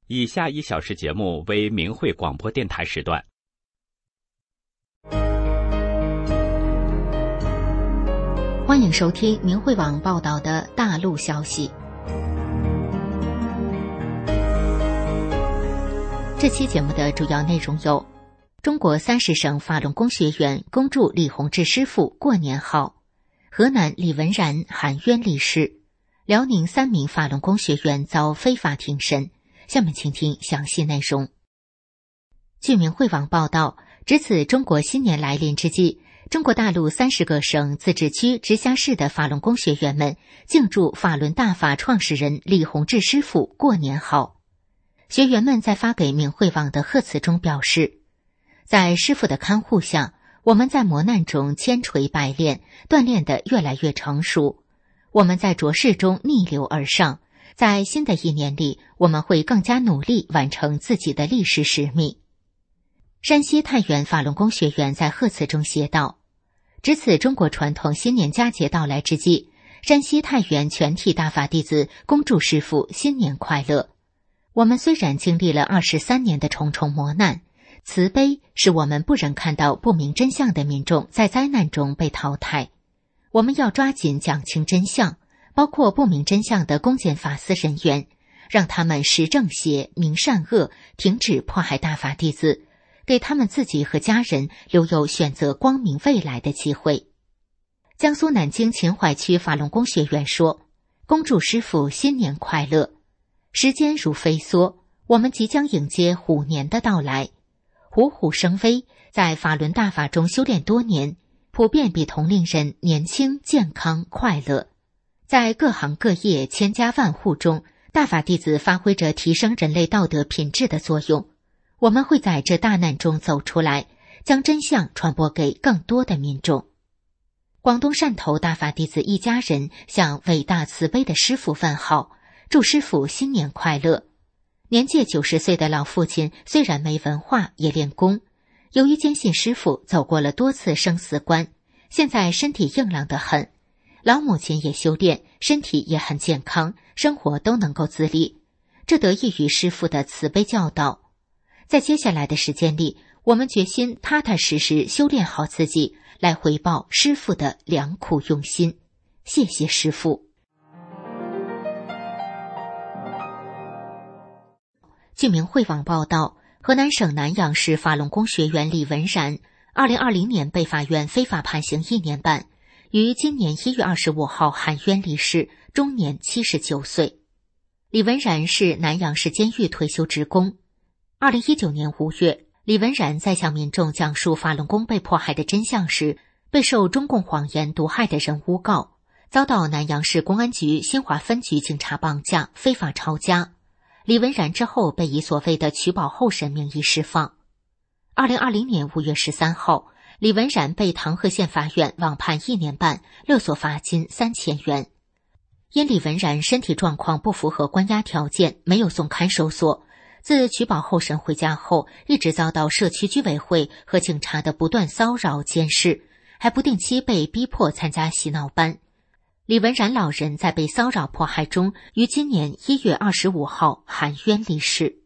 以下1小时节目为明慧广播电台时段。 欢迎收听明慧网报道的大陆消息。这期节目的主要内容有：中国30省法轮功学员恭祝李洪志师傅过年好；河南李文然含冤离世；辽宁3名法轮功学员遭非法庭审。下面请听详细内容。据明慧网报道，值此中国新年来临之际，中国大陆30个省、自治区、直辖市的法轮功学员们敬祝法轮大法创始人李洪志师傅过年好。学员们在发给明慧网的贺词中表示，在师傅的看护下，我们在磨难中千锤百炼，锻炼得越来越成熟。我们在浊世中逆流而上，在新的一年里，我们会更加努力完成自己的历史使命。山西太原法轮功学员在贺词中写道：值此中国传统新年佳节到来之际，山西太原全体大法弟子恭祝师父新年快乐。我们虽然经历了23年的重重磨难，慈悲使我们不忍看到不明真相的民众在灾难中被淘汰。我们要抓紧讲清真相，包括不明真相的公检法司人员，让他们识正邪、明善恶，停止迫害大法弟子，给他们自己和家人留有选择光明未来的机会。江苏南京秦淮区法轮功学员说：恭祝师父新年快乐。时间如飞梭，我们即将迎接虎年的到来。虎虎生威，在法轮大法中修炼多年，普遍比同龄人年轻、健康、快乐。在各行各业、千家万户中，大法弟子发挥着提升人类道德品质的作用。我们会在这大难中走出来，将真相传播给更多的民众。广东汕头大法弟子一家人向伟大慈悲的师父问好，祝师父新年快乐。年届90岁的老父亲虽然没文化也练功，由于坚信师父走过了多次生死关，现在身体硬朗得很。老母亲也修炼，身体也很健康，生活都能够自理，这得益于师父的慈悲教导。在接下来的时间里，我们决心踏踏实实修炼好自己，来回报师父的良苦用心。谢谢师父。据明慧网报道，河南省南阳市法轮功学员李文然2020年被法院非法判刑1年半，于今年1月25号含冤离世，终年79岁。李文然是南阳市监狱退休职工。2019年5月，李文然在向民众讲述法轮功被迫害的真相时，被受中共谎言毒害的人诬告，遭到南阳市公安局新华分局警察绑架，非法抄家。李文然之后被以所谓的取保候审名义释放。2020年5月13号，李文然被唐河县法院网判1年半，勒索罚金3000元。因李文然身体状况不符合关押条件，没有送看守所，自取保候审回家后，一直遭到社区居委会和警察的不断骚扰监视，还不定期被逼迫参加洗脑班。李文然老人在被骚扰迫害中，于今年1月25号含冤离世。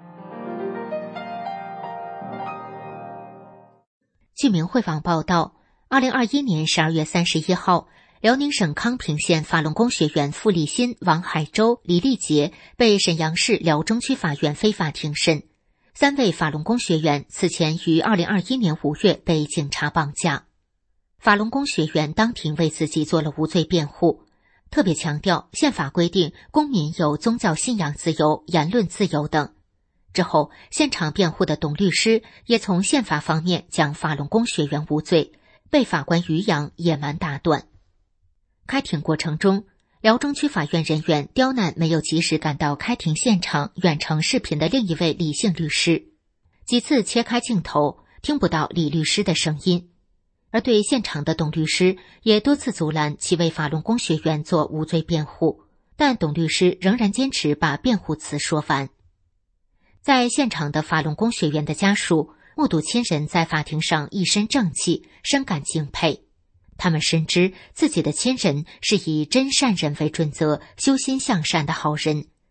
据明慧网报道，2021年12月31号，辽宁省康平县法轮功学员付立新、王海洲、李立杰被沈阳市辽中区法院非法庭审。3位法轮功学员此前于2021年5月被警察绑架。法轮功学员当庭为自己做了无罪辩护，特别强调宪法规定公民有宗教信仰自由、言论自由等。之后，现场辩护的董律师也从宪法方面将法轮功学员无罪，被法官于洋野蛮打断。开庭过程中，辽中区法院人员刁难没有及时赶到开庭现场远程视频的另一位李姓律师，几次切开镜头，听不到李律师的声音。而对现场的董律师也多次阻拦其为法轮功学员做无罪辩护，但董律师仍然坚持把辩护词说完。在现场的法轮功学员的家属目睹亲人在法庭上一身正气，深感敬佩。他们深知自己的亲人是以真善人为准则、修心向善的好人。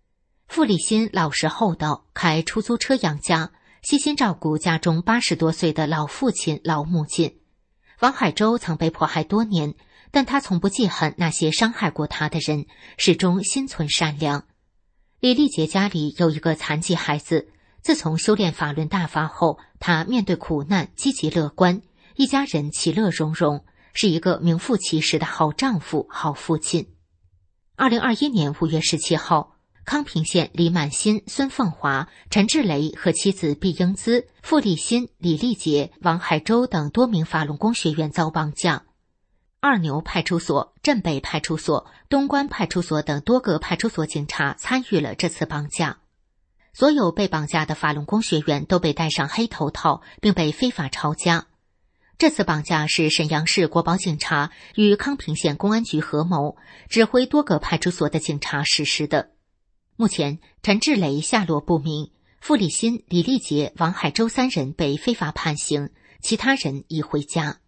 傅立新老实厚道，开出租车养家，悉心照顾家中80多岁的老父亲、老母亲。王海洲曾被迫害多年，但他从不记恨那些伤害过他的人，始终心存善良。李立杰家里有一个残疾孩子，自从修炼法轮大法后，他面对苦难积极乐观，一家人其乐融融，是一个名副其实的好丈夫、好父亲。2021年5月17号，康平县李满新、孙凤华、陈志雷和妻子毕英姿、傅立新、李立杰、王海洲等多名法轮功学员遭绑架。二牛派出所、镇北派出所、东关派出所等多个派出所警察参与了这次绑架。所有被绑架的法轮功学员都被戴上黑头套，并被非法抄家。这次绑架是沈阳市国保警察与康平县公安局合谋，指挥多个派出所的警察实施的。目前，陈志雷下落不明，傅立新、李立杰、王海洲3人被非法判刑，其他人已回家。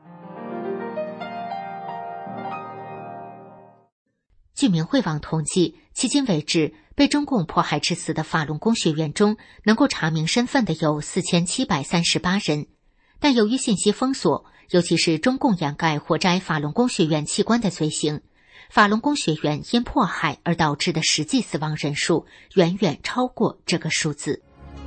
据明慧网统计，迄今为止，被中共迫害致死的法轮功学员中，能够查明身份的有4738人。但由于信息封锁，尤其是中共掩盖活摘法轮功学员器官的罪行，法轮功学员因迫害而导致的实际死亡人数远远超过这个数字。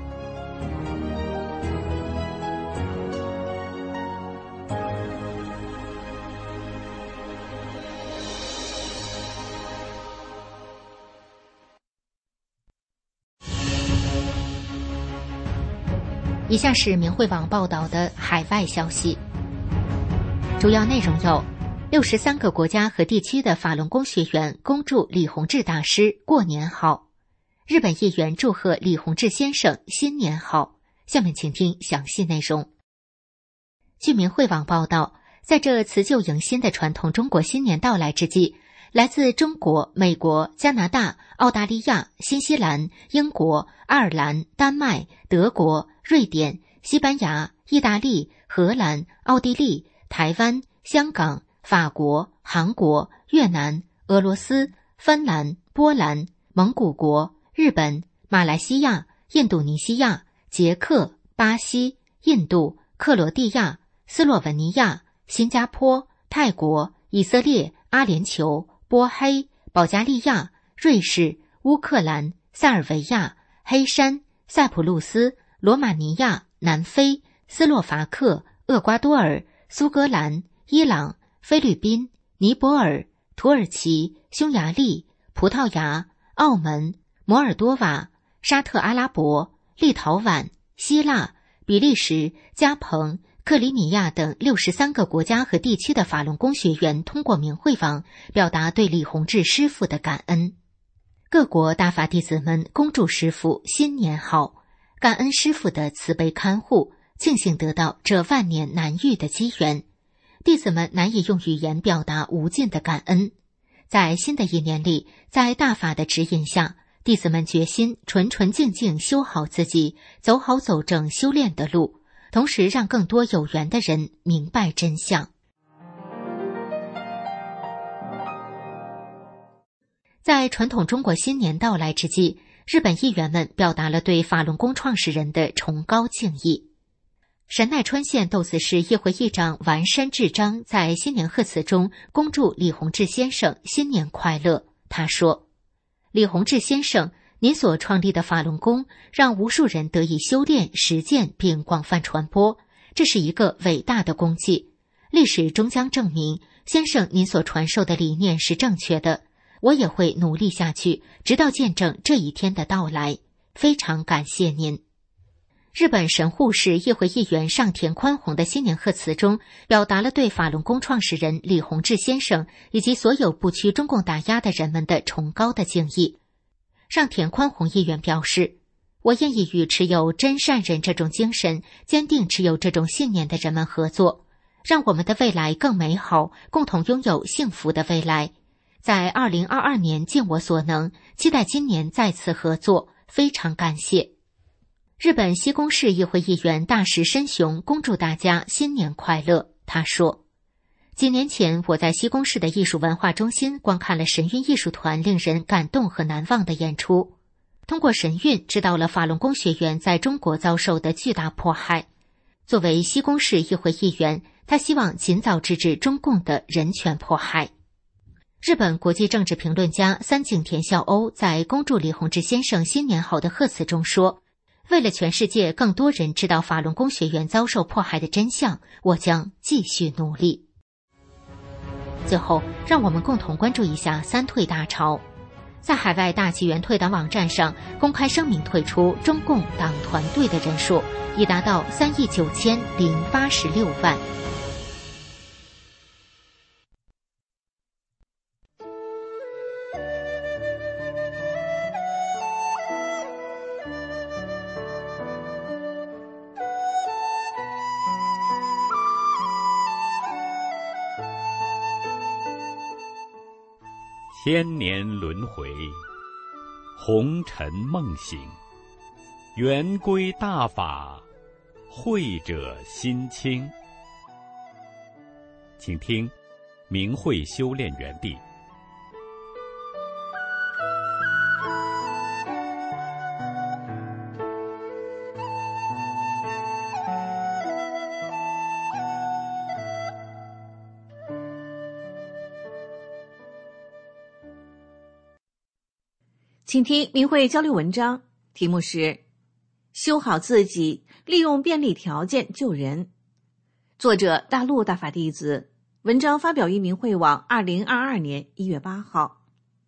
以下是明慧网报道的海外消息，主要内容有：63个国家和地区的法轮功学员恭祝李洪志大师过年好；日本议员祝贺李洪志先生新年好。下面请听详细内容。据明慧网报道，在这辞旧迎新的传统中国新年到来之际，来自中国、美国、加拿大、澳大利亚、新西兰、英国、爱尔兰、丹麦、德国、瑞典、西班牙、意大利、荷兰、奥地利、台湾、香港、法国、韩国、越南、俄罗斯、芬兰、波兰、蒙古国、日本、马来西亚、印度尼西亚、捷克、巴西、印度、克罗地亚、斯洛文尼亚、新加坡、泰国、以色列、阿联酋、波黑、保加利亚、瑞士、乌克兰、塞尔维亚、黑山、塞浦路斯、罗马尼亚、南非、斯洛伐克、厄瓜多尔、苏格兰、伊朗、菲律宾、尼泊尔、土耳其、匈牙利、葡萄牙、澳门、摩尔多瓦、沙特阿拉伯、立陶宛、希腊、比利时、加蓬、克里米亚等63个国家和地区的法轮功学员通过明慧网表达对李洪志师父的感恩。各国大法弟子们恭祝师父新年好，感恩师父的慈悲看护，庆幸得到这万年难遇的机缘。弟子们难以用语言表达无尽的感恩。在新的一年里，在大法的指引下，弟子们决心纯纯净净修好自己，走好走正修炼的路，同时让更多有缘的人明白真相。在传统中国新年到来之际，日本议员们表达了对法轮功创始人的崇高敬意。神奈川县豆子市议会议长丸山智章在新年贺词中恭祝李洪志先生新年快乐。他说：李洪志先生，您所创立的法轮功让无数人得以修炼、实践并广泛传播，这是一个伟大的功绩。历史终将证明，先生您所传授的理念是正确的。我也会努力下去，直到见证这一天的到来。非常感谢您。日本神户市议会议员上田宽宏的新年贺词中，表达了对法轮功创始人李洪志先生以及所有不屈中共打压的人们的崇高的敬意。上田宽宏议员表示，我愿意与持有真善人这种精神、坚定持有这种信念的人们合作，让我们的未来更美好，共同拥有幸福的未来。在2022年尽我所能，期待今年再次合作，非常感谢。日本西宫市议会议员大石伸雄恭祝大家新年快乐。他说，几年前我在西宫市的艺术文化中心观看了神韵艺术团令人感动和难忘的演出。 通过神韵知道了法轮功学员在中国遭受的巨大迫害。作为西宫市议会议员，他希望尽早制止中共的人权迫害。日本国际政治评论家三井田孝欧在恭祝李洪志先生新年好的贺词中说，为了全世界更多人知道法轮功学员遭受迫害的真相，我将继续努力。最后，让我们共同关注一下三退大潮。在海外大纪元退党网站上公开声明退出中共党团队的人数已达到39086万。 千年轮回，红尘梦醒，圆规大法，慧者心清。请听明慧修炼园地。 请听明慧交流文章，题目是修好自己，利用便利条件救人。作者大陆大法弟子，文章发表于明慧网2022年1月8号。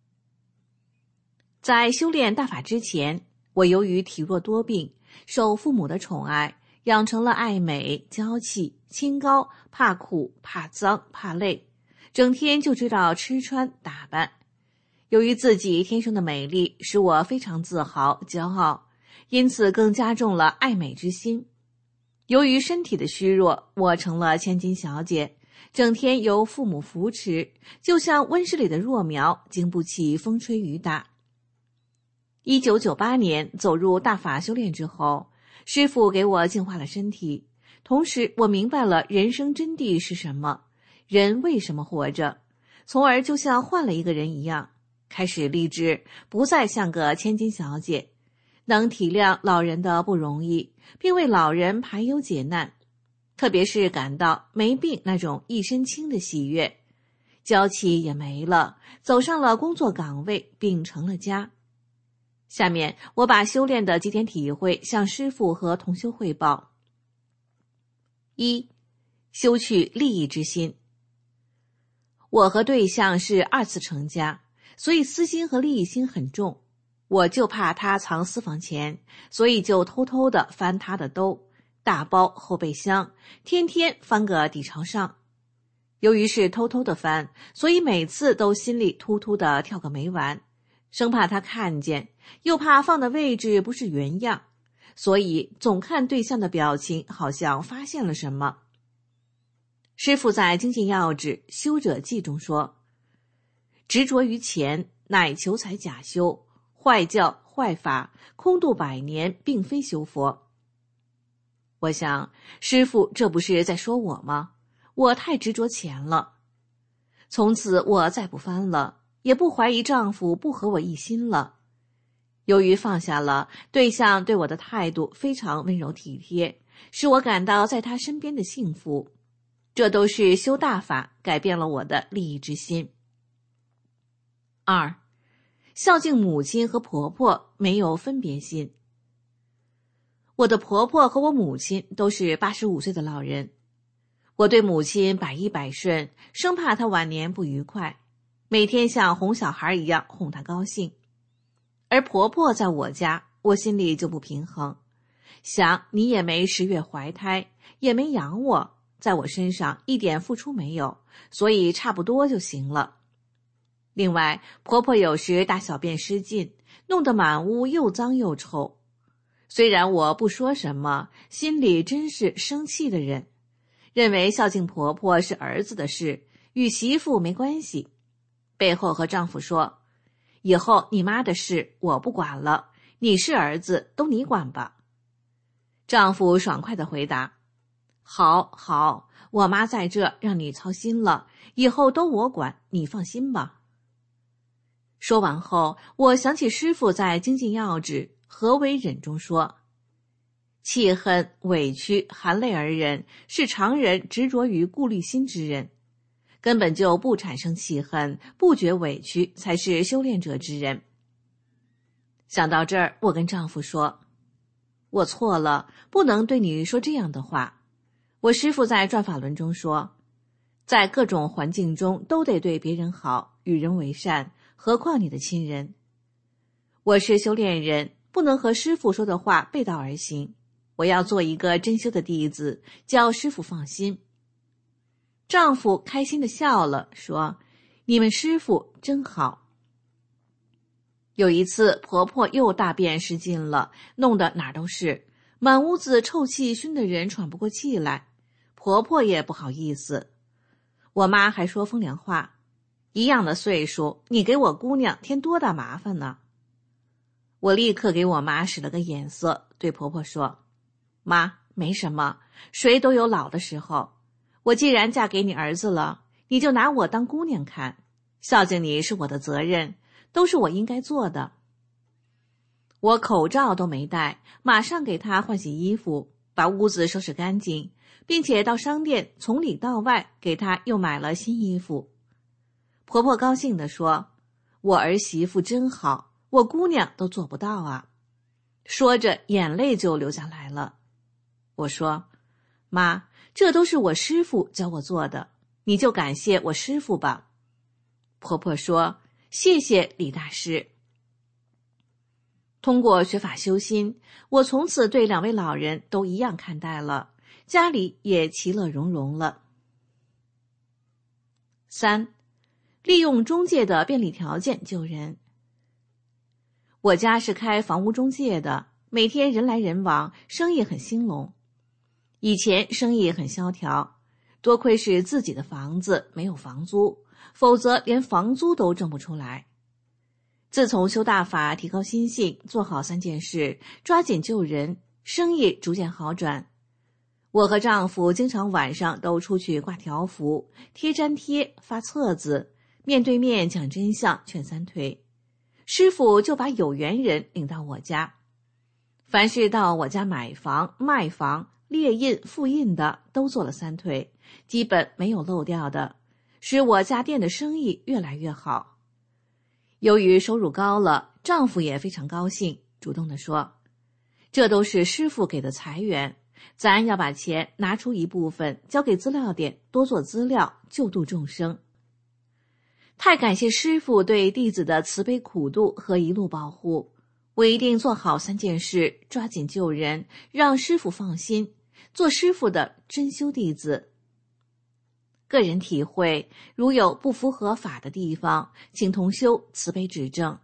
在修炼大法之前，我由于体弱多病，受父母的宠爱，养成了爱美、娇气、清高、怕苦、怕脏、怕累，整天就知道吃穿打扮。由于自己天生的美丽使我非常自豪骄傲，因此更加重了爱美之心。由于身体的虚弱，我成了千金小姐，整天由父母扶持，就像温室里的弱苗，经不起风吹雨打。1998年走入大法修炼之后，师父给我净化了身体，同时我明白了人生真谛是什么，人为什么活着，从而就像换了一个人一样，开始立志不再像个千金小姐，能体谅老人的不容易，并为老人排忧解难，特别是感到没病那种一身轻的喜悦。娇气也没了，走上了工作岗位，并成了家。下面我把修炼的几点体会向师父和同修汇报。1. 修去利益之心。我和对象是2次成家，所以私心和利益心很重，我就怕他藏私房钱，所以就偷偷地翻他的兜、大包、后备箱，天天翻个底朝上。由于是偷偷地翻，所以每次都心里突突地跳个没完，生怕他看见，又怕放的位置不是原样，所以总看对象的表情，好像发现了什么。师父在《精进要旨修者记》中说，执着于钱，乃求财假修，坏教坏法，空度百年，并非修佛。我想，师父这不是在说我吗？我太执着钱了。从此我再不翻了，也不怀疑丈夫不和我一心了。由于放下了，对象对我的态度非常温柔体贴，使我感到在他身边的幸福。这都是修大法改变了我的利益之心。2. 孝敬母亲和婆婆，没有分别心。我的婆婆和我母亲都是85岁的老人，我对母亲百依百顺，生怕她晚年不愉快，每天像哄小孩一样哄她高兴。而婆婆在我家，我心里就不平衡，想你也没10月怀胎，也没养我，在我身上一点付出没有，所以差不多就行了。另外，婆婆有时大小便失禁，弄得满屋又脏又臭。虽然我不说什么，心里真是生气的人，认为孝敬婆婆是儿子的事，与媳妇没关系。背后和丈夫说，以后你妈的事我不管了，你是儿子，都你管吧。丈夫爽快地回答，好好，我妈在这让你操心了，以后都我管，你放心吧。 说完后，我想起师父在《精进要旨》何为忍中说，气恨、委屈、含泪而忍，是常人执着于顾虑心之人，根本就不产生气恨，不觉委屈，才是修炼者之人。想到这儿，我跟丈夫说，我错了，不能对你说这样的话。我师父在转法轮中说，在各种环境中都得对别人好，与人为善，何况你的亲人。我是修炼人，不能和师父说的话背道而行，我要做一个真修的弟子，叫师父放心。丈夫开心地笑了，说，你们师父真好。有一次，婆婆又大便失禁了，弄得哪儿都是，满屋子臭气熏得人喘不过气来，婆婆也不好意思。我妈还说风凉话，一样的岁数，你给我姑娘添多大麻烦呢？我立刻给我妈使了个眼色，对婆婆说，妈，没什么，谁都有老的时候，我既然嫁给你儿子了，你就拿我当姑娘看，孝敬你是我的责任，都是我应该做的。我口罩都没戴，马上给她换洗衣服，把屋子收拾干净，并且到商店从里到外给她又买了新衣服。婆婆高兴地说，我儿媳妇真好，我姑娘都做不到啊。说着眼泪就流下来了。我说，妈，这都是我师父教我做的，你就感谢我师父吧。婆婆说，谢谢李大师。通过学法修心，我从此对两位老人都一样看待了，家里也其乐融融了。3. 利用中介的便利条件救人。我家是开房屋中介的，每天人来人往，生意很兴隆。以前生意很萧条，多亏是自己的房子，没有房租，否则连房租都挣不出来。自从修大法，提高心性，做好3件事，抓紧救人，生意逐渐好转。我和丈夫经常晚上都出去挂条幅，贴粘贴，发册子，面对面讲真相，劝3推。师父就把有缘人领到我家，凡是到我家买房、卖房、列印、复印的，都做了3推，基本没有漏掉的，使我家店的生意越来越好。由于收入高了，丈夫也非常高兴，主动地说，这都是师父给的财源，咱要把钱拿出一部分交给资料点，多做资料，救度众生。太感谢师父对弟子的慈悲苦度和一路保护，我一定做好3件事，抓紧救人，让师父放心，做师父的真修弟子。个人体会，如有不符合法的地方，请同修慈悲指正。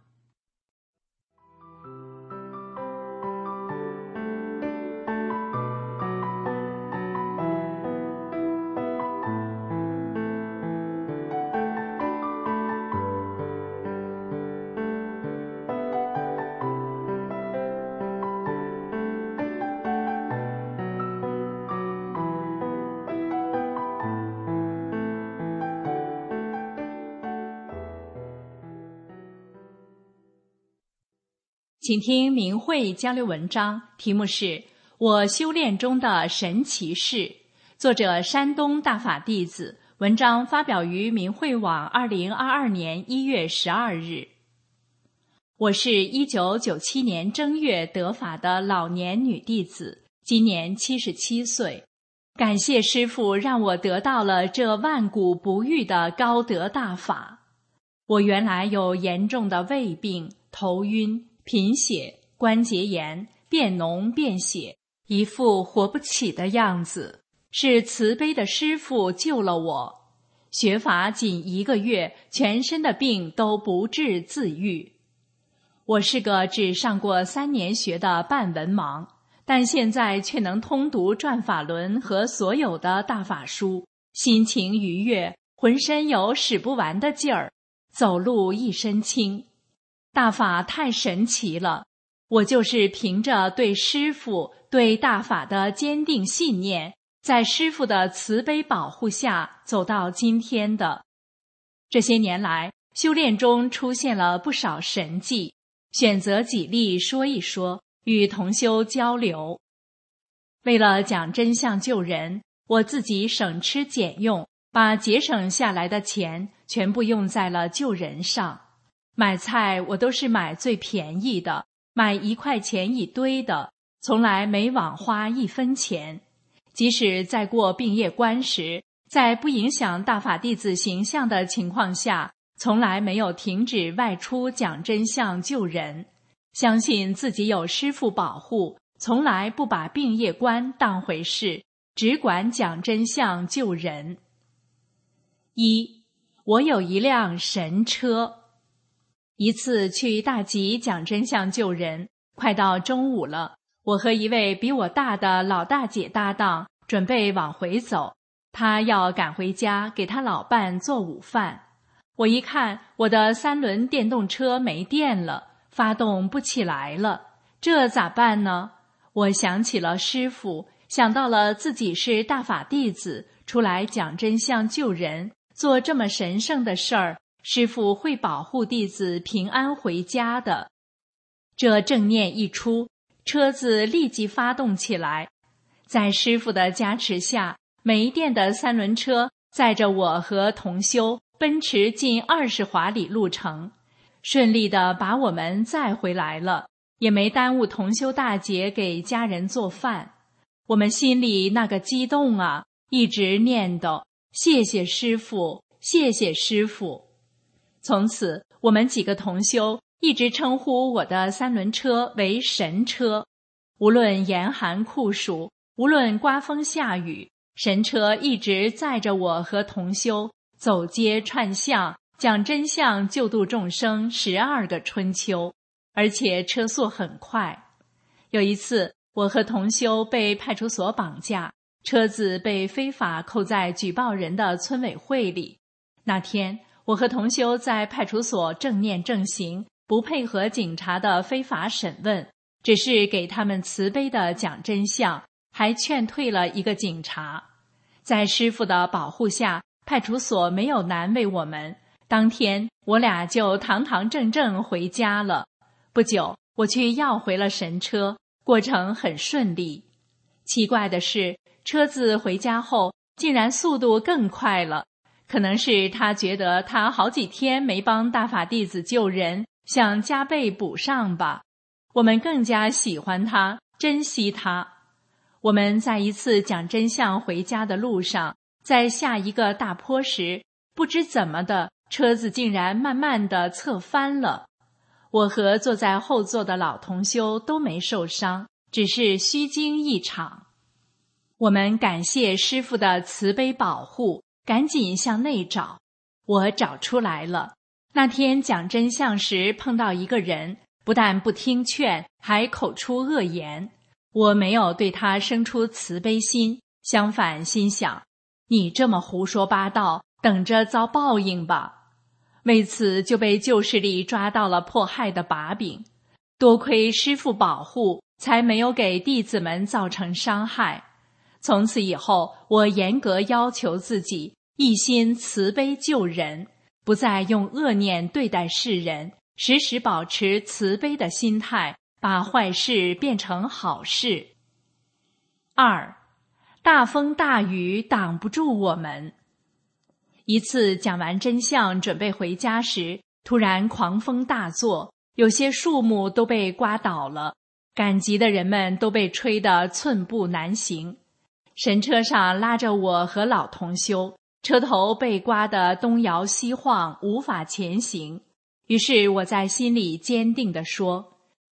请听明慧交流文章，题目是《我修炼中的神奇事》，作者山东大法弟子，文章发表于明慧网2022年1月12日。我是1997年正月得法的老年女弟子，今年77岁。感谢师父让我得到了这万古不遇的高德大法。我原来有严重的胃病、头晕、贫血、关节炎、变脓变血，一副活不起的样子。是慈悲的师父救了我。学法仅1个月，全身的病都不治自愈。我是个只上过3年学的半文盲，但现在却能通读转法轮和所有的大法书，心情愉悦，浑身有使不完的劲儿，走路一身轻。大法太神奇了，我就是凭着对师父、对大法的坚定信念，在师父的慈悲保护下走到今天的。这些年来， 修炼中出现了不少神迹，选择几例说一说，与同修交流。为了讲真相救人，我自己省吃俭用，把节省下来的钱全部用在了救人上。买菜我都是买最便宜的，买1块钱一堆的，从来没枉花1分钱。即使在过病业关时，在不影响大法弟子形象的情况下，从来没有停止外出讲真相救人。相信自己有师父保护，从来不把病业观当回事，只管讲真相救人。1. 我有一辆神车。一次去大集讲真相救人，快到中午了，我和一位比我大的老大姐搭档，准备往回走。他要赶回家给他老伴做午饭。我一看我的3轮电动车没电了，发动不起来了，这咋办呢？我想起了师父，想到了自己是大法弟子，出来讲真相救人，做这么神圣的事儿，师父会保护弟子平安回家的。这正念一出，车子立即发动起来。在师父的加持下，没电的3轮车载着我和同修奔驰近20华里路程，顺利地把我们载回来了，也没耽误同修大姐给家人做饭。我们心里那个激动啊，一直念叨谢谢师父，谢谢师父。从此我们几个同修一直称呼我的3轮车为神车。无论严寒酷暑，无论刮风下雨，神车一直载着我和同修走街串巷，讲真相救度众生12个春秋，而且车速很快。有一次我和同修被派出所绑架，车子被非法扣在举报人的村委会里。那天我和同修在派出所正念正行，不配合警察的非法审问，只是给他们慈悲地讲真相，还劝退了一个警察。在师父的保护下，派出所没有难为我们，当天我俩就堂堂正正回家了。不久我去要回了神车，过程很顺利。奇怪的是，车子回家后竟然速度更快了，可能是他觉得他好几天没帮大法弟子救人，想加倍补上吧。我们更加喜欢他，珍惜他。我们在一次讲真相回家的路上，在下一个大坡时，不知怎么的，车子竟然慢慢地侧翻了。我和坐在后座的老同修都没受伤，只是虚惊一场。我们感谢师父的慈悲保护，赶紧向内找。我找出来了，那天讲真相时碰到一个人，不但不听劝，还口出恶言。我没有对他生出慈悲心，相反心想，你这么胡说八道，等着遭报应吧。为此就被旧势力抓到了迫害的把柄，多亏师父保护，才没有给弟子们造成伤害。从此以后，我严格要求自己，一心慈悲救人，不再用恶念对待世人，时时保持慈悲的心态，把坏事变成好事。2. 大风大雨挡不住我们。一次讲完真相准备回家时，突然狂风大作，有些树木都被刮倒了，赶集的人们都被吹得寸步难行。神车上拉着我和老同修，车头被刮得东摇西晃，无法前行。于是我在心里坚定地说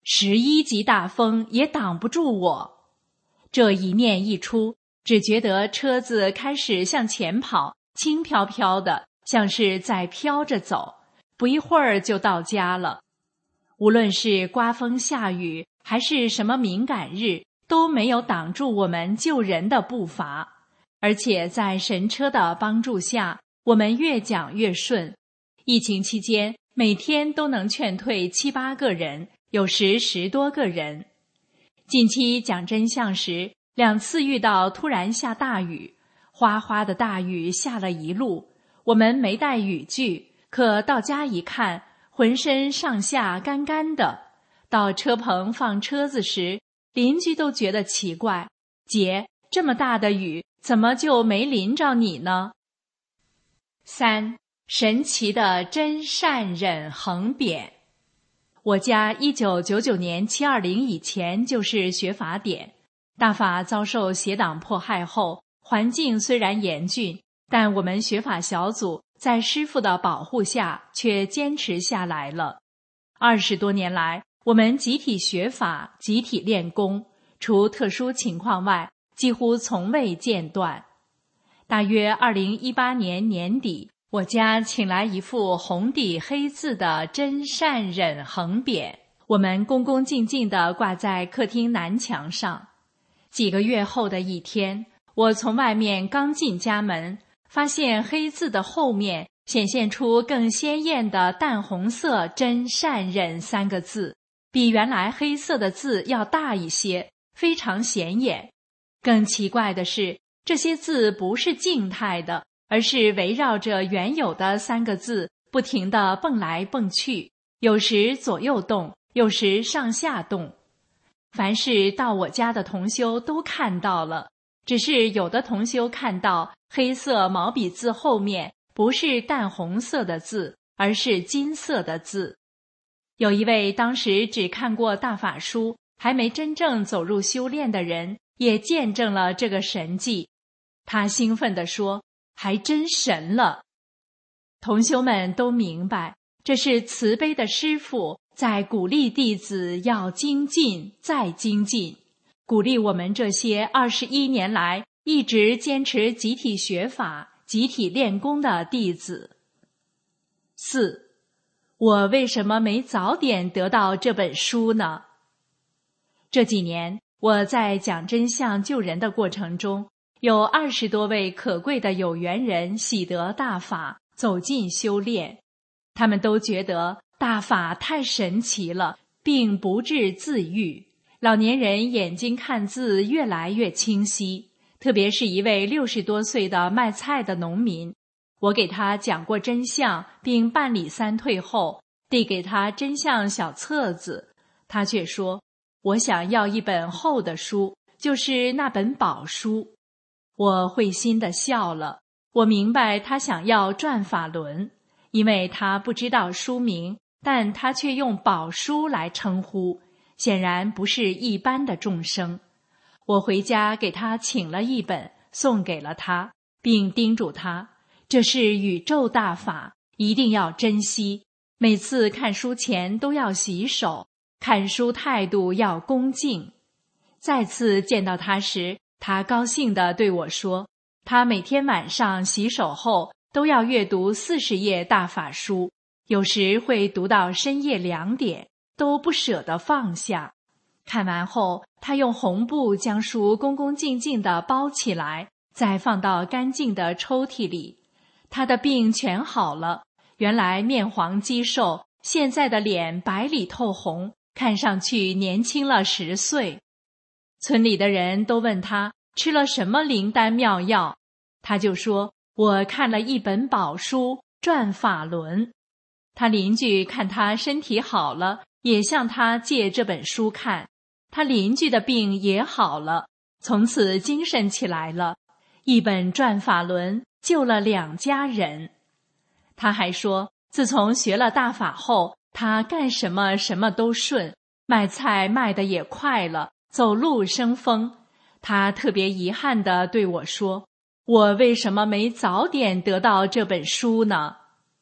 ，11级大风也挡不住我。这一念一出，只觉得车子开始向前跑，轻飘飘的，像是在飘着走，不一会儿就到家了。无论是刮风下雨，还是什么敏感日，都没有挡住我们救人的步伐。而且在神车的帮助下，我们越讲越顺。疫情期间，每天都能劝退7、8个人，有时10多个人。近期讲真相时，2次遇到突然下大雨，哗哗的大雨下了一路，我们没带雨具， 可到家一看，浑身上下干干的。到车棚放车子时，邻居都觉得奇怪，姐，这么大的雨，怎么就没淋着你呢？3. 神奇的真善忍恒扁。我家1999年720以前就是学法典，大法遭受邪党迫害后，环境虽然严峻，但我们学法小组在师父的保护下却坚持下来了。20多年来，我们集体学法，集体练功，除特殊情况外，几乎从未间断。大约2018年年底，我家请来一副红底黑字的真善忍横匾，我们恭恭敬敬地挂在客厅南墙上。几个月后的一天，我从外面刚进家门，发现黑字的后面显现出更鲜艳的淡红色真善忍3个字，比原来黑色的字要大一些，非常显眼。更奇怪的是，这些字不是静态的，而是围绕着原有的3个字不停地蹦来蹦去，有时左右动，有时上下动。凡是到我家的同修都看到了，只是有的同修看到黑色毛笔字后面不是淡红色的字，而是金色的字。有一位当时只看过大法书，还没真正走入修炼的人，也见证了这个神迹。他兴奋地说，还真神了。同修们都明白，这是慈悲的师父在鼓励弟子要精进再精进，鼓励我们这些21年来一直坚持集体学法、集体练功的弟子。4. 我为什么没早点得到这本书呢？这几年，我在讲真相救人的过程中，有20多位可贵的有缘人喜得大法，走进修炼。他们都觉得大法太神奇了，并不治自愈。老年人眼睛看字越来越清晰，特别是一位60多岁的卖菜的农民。我给他讲过真相，并办理3退后，递给他真相小册子，他却说，我想要一本厚的书，就是那本宝书。我会心地笑了，我明白他想要转法轮，因为他不知道书名，但他却用宝书来称呼，显然不是一般的众生。我回家给他请了一本，送给了他，并叮嘱他，这是宇宙大法，一定要珍惜。每次看书前都要洗手，看书态度要恭敬。再次见到他时，他高兴地对我说，他每天晚上洗手后都要阅读40页大法书，有时会读到深夜2点，都不舍得放下。看完后，他用红布将书恭恭敬敬地包起来，再放到干净的抽屉里。他的病全好了，原来面黄肌瘦，现在的脸白里透红，看上去年轻了10岁。村里的人都问他吃了什么灵丹妙药，他就说，我看了一本宝书，转法轮。他邻居看他身体好了，也向他借这本书看，他邻居的病也好了，从此精神起来了，一本转法轮救了2家人。他还说，自从学了大法后，他干什么什么都顺，卖菜卖得也快了，走路生风。他特别遗憾地对我说，我为什么没早点得到这本书呢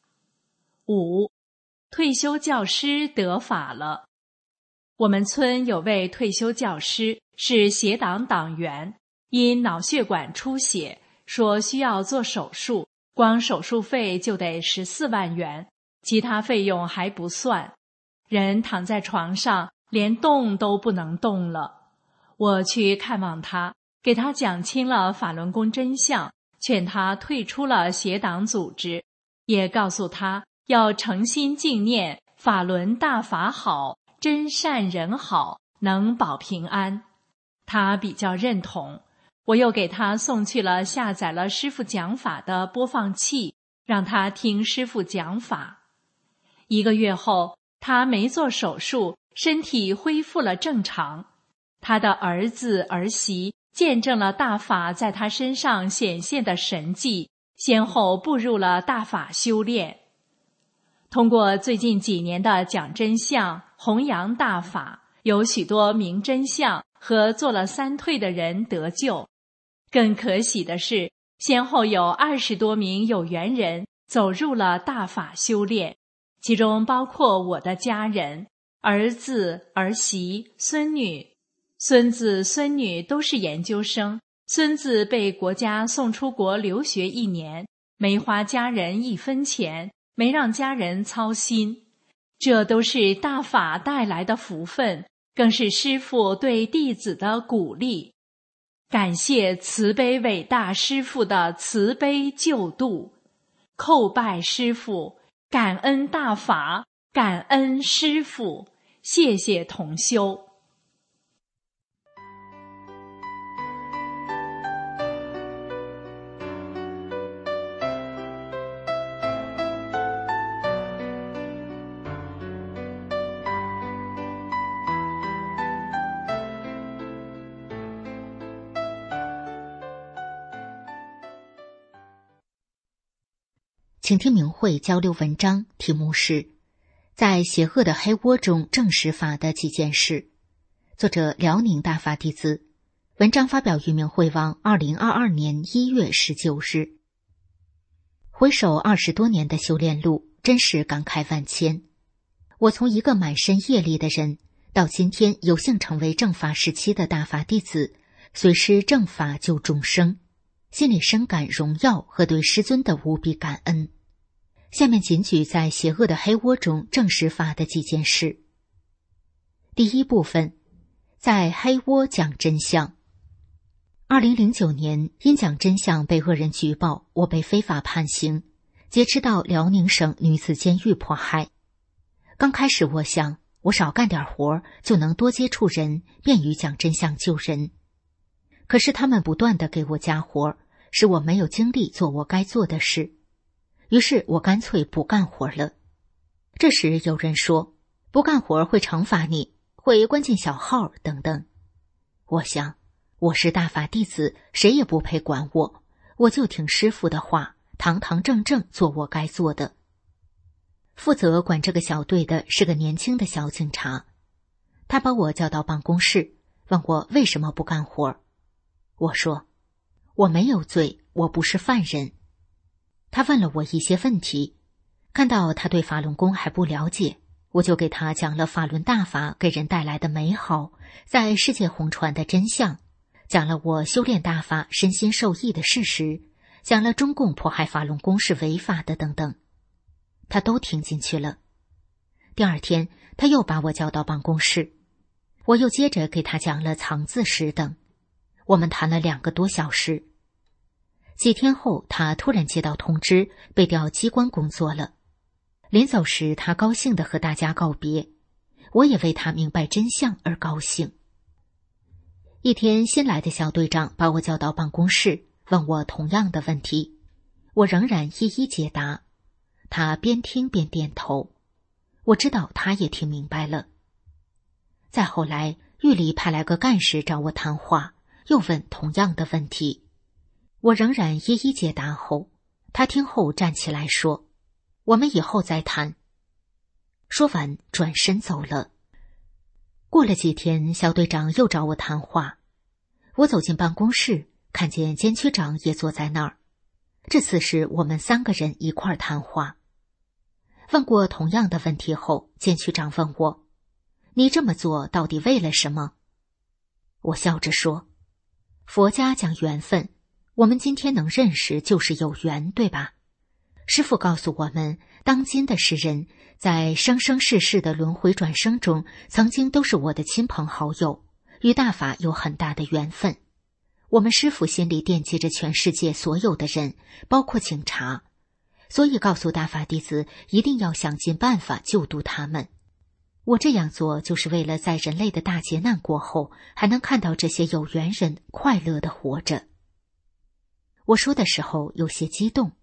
？5. 退休教师得法了。我们村有位退休教师是邪党党员，因脑血管出血，说需要做手术，光手术费就得14万元，其他费用还不算。人躺在床上，连动都不能动了。我去看望他，给他讲清了法轮功真相，劝他退出了邪党组织，也告诉他要诚心敬念法轮大法好，真善人好，能保平安。他比较认同。我又给他送去了下载了师父讲法的播放器， 让他听师父讲法。1个月后，他没做手术，身体恢复了正常。他的儿子儿媳见证了大法在他身上显现的神迹，先后步入了大法修炼。通过最近几年的讲真相、弘扬大法，有许多明真相和做了3退的人得救。更可喜的是，先后有20多名有缘人走入了大法修炼，其中包括我的家人，儿子、儿媳、孙女。孙子、孙女都是研究生，孙子被国家送出国留学1年，没花家人1分钱，没让家人操心。这都是大法带来的福分，更是师父对弟子的鼓励。感谢慈悲伟大师父的慈悲救度，叩拜师父，感恩大法，感恩师父，谢谢同修。 请听明慧交流文章，题目是在邪恶的黑窝中证实法的几件事，作者辽宁大法弟子，文章发表于明慧网2022年1月19日。回首20多年的修炼路，真是感慨万千。我从一个满身业力的人，到今天有幸成为正法时期的大法弟子，随师正法救众生，心里深感荣耀和对师尊的无比感恩。下面仅举在邪恶的黑窝中证实法的几件事。第一部分，在黑窝讲真相。2009年，因讲真相被恶人举报，我被非法判刑，劫持到辽宁省女子监狱迫害。刚开始我想，我少干点活就能多接触人，便于讲真相救人。可是他们不断地给我加活，使我没有精力做我该做的事。于是我干脆不干活了。这时有人说，不干活会惩罚你，会关进小号等等。我想，我是大法弟子，谁也不配管我，我就听师父的话，堂堂正正做我该做的。负责管这个小队的是个年轻的小警察，他把我叫到办公室，问我为什么不干活。我说，我没有罪，我不是犯人。他问了我一些问题，看到他对法轮功还不了解，我就给他讲了法轮大法给人带来的美好，在世界红传的真相，讲了我修炼大法身心受益的事实，讲了中共迫害法轮功是违法的等等，他都听进去了。第二天，他又把我叫到办公室，我又接着给他讲了藏字史等，我们谈了2个多小时。几天后，他突然接到通知，被调机关工作了。临走时，他高兴地和大家告别，我也为他明白真相而高兴。一天，新来的小队长把我叫到办公室，问我同样的问题，我仍然一一解答。他边听边点头，我知道他也听明白了。再后来，狱里派来个干事找我谈话，又问同样的问题。我仍然一一解答后，他听后站起来说，我们以后再谈。说完转身走了。过了几天，小队长又找我谈话，我走进办公室，看见监区长也坐在那儿。这次是我们3个人一块儿谈话。问过同样的问题后，监区长问我，你这么做到底为了什么？我笑着说，佛家讲缘分，我们今天能认识就是有缘，对吧？师父告诉我们，当今的世人在生生世世的轮回转生中，曾经都是我的亲朋好友，与大法有很大的缘分。我们师父心里惦记着全世界所有的人，包括警察，所以告诉大法弟子一定要想尽办法救度他们。我这样做就是为了在人类的大劫难过后，还能看到这些有缘人快乐地活着。我说的时候有些激动，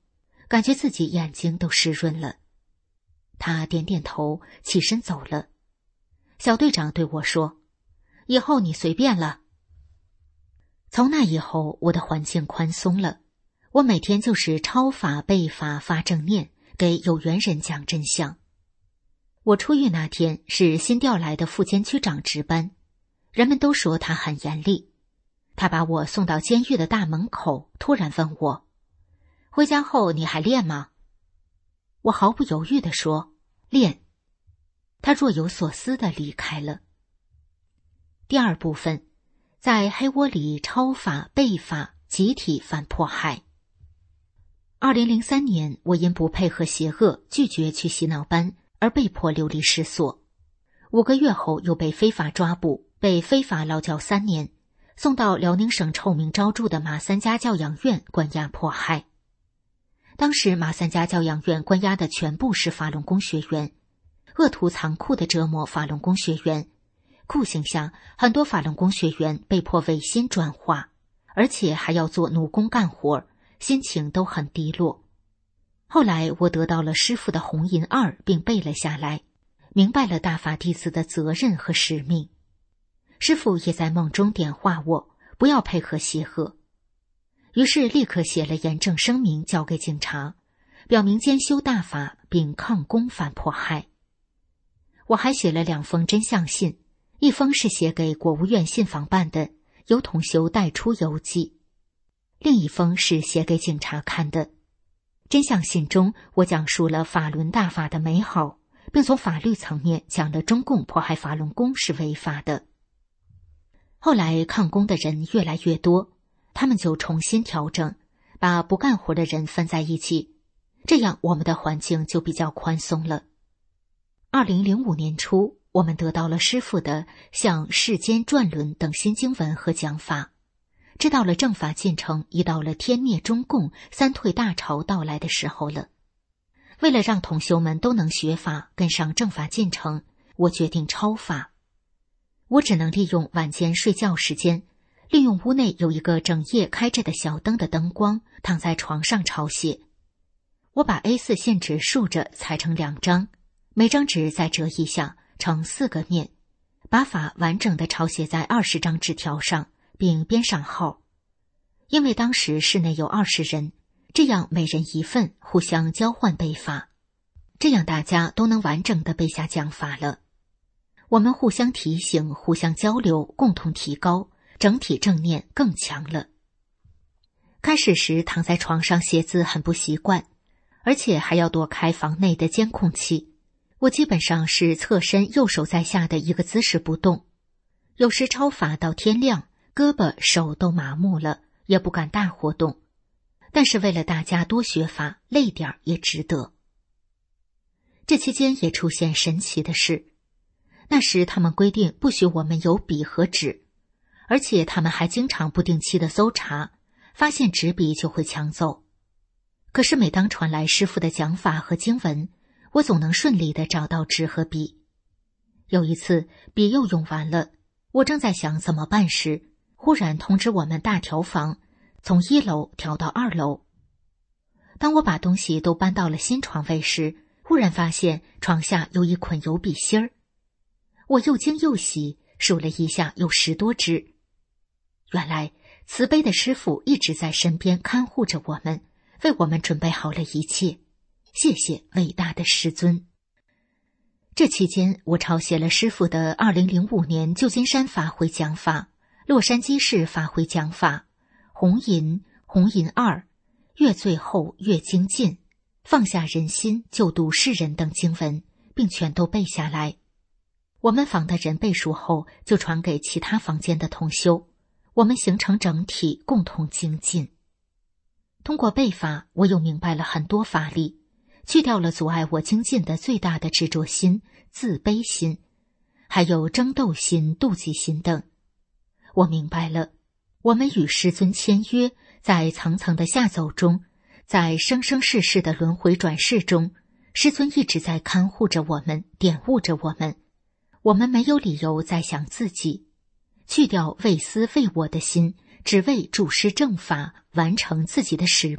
感觉自己眼睛都湿润了。他点点头，起身走了。小队长对我说：“以后你随便了。”从那以后，我的环境宽松了。我每天就是抄法背法发正念，给有缘人讲真相。我出狱那天是新调来的副监区长值班，人们都说他很严厉。他把我送到监狱的大门口，突然问我：“回家后你还练吗？”我毫不犹豫地说：“练。”他若有所思地离开了。第二部分，在黑窝里抄法背法，集体反迫害。2003年，我因不配合邪恶，拒绝去洗脑班，而被迫流离失所。5个月后，又被非法抓捕，被非法劳教3年，送到辽宁省臭名昭著的马三家教养院关押迫害。当时马三家教养院关押的全部是法轮功学员，恶徒残酷地折磨法轮功学员，酷刑下很多法轮功学员被迫违心转化，而且还要做奴工干活，心情都很低落。后来我得到了师父的红银2并背了下来，明白了大法弟子的责任和使命。师父也在梦中点化我，不要配合邪恶。于是立刻写了严正声明交给警察，表明兼修大法并抗功反迫害。我还写了2封真相信，一封是写给国务院信访办的，由同修带出邮寄；另一封是写给警察看的。真相信中，我讲述了法轮大法的美好，并从法律层面讲了中共迫害法轮功是违法的。后来抗功的人越来越多，他们就重新调整，把不干活的人分在一起，这样我们的环境就比较宽松了。2005年初，我们得到了师父的像世间转轮等新经文和讲法，知道了正法进程已到了天灭中共、三退大潮到来的时候了。为了让同修们都能学法，跟上正法进程，我决定抄法。我只能利用晚间睡觉时间，利用屋内有一个整夜开着的小灯的灯光，躺在床上抄写。我把 A4 信纸竖着裁成2张，每张纸再折一下，成4个面，把法完整的抄写在20张纸条上，并编上号。因为当时室内有20人，这样每人1份，互相交换背法，这样大家都能完整的背下讲法了。我们互相提醒，互相交流，共同提高，整体正念更强了。开始时躺在床上写字很不习惯，而且还要躲开房内的监控器。我基本上是侧身右手在下的一个姿势不动，有时抄法到天亮，胳膊手都麻木了，也不敢大活动。但是为了大家多学法，累点也值得。这期间也出现神奇的事，那时他们规定不许我们有笔和纸，而且他们还经常不定期的搜查，发现纸笔就会抢走。可是每当传来师父的讲法和经文，我总能顺利地找到纸和笔。有一次笔又用完了，我正在想怎么办时，忽然通知我们大调房从1楼调到2楼。当我把东西都搬到了新床位时，忽然发现床下有一捆油笔芯儿。我又惊又喜，数了一下有10多支。原来慈悲的师父一直在身边看护着我们，为我们准备好了一切。谢谢伟大的师尊。这期间我抄写了师父的2005年旧金山法会讲法、洛杉矶市法会讲法、红银2、越最后越精进、放下人心救度世人等经文，并全都背下来。我们房的人背熟后，就传给其他房间的同修，我们形成整体，共同精进。通过背法，我又明白了很多法理，去掉了阻碍我精进的最大的执着心、自卑心，还有争斗心、妒忌心等。我明白了，我们与师尊签约，在层层的下走中，在生生世世的轮回转世中，师尊一直在看护着我们，点悟着我们。我们没有理由再想自己，去掉为私为我的心，只为助师正法，完成自己的使命，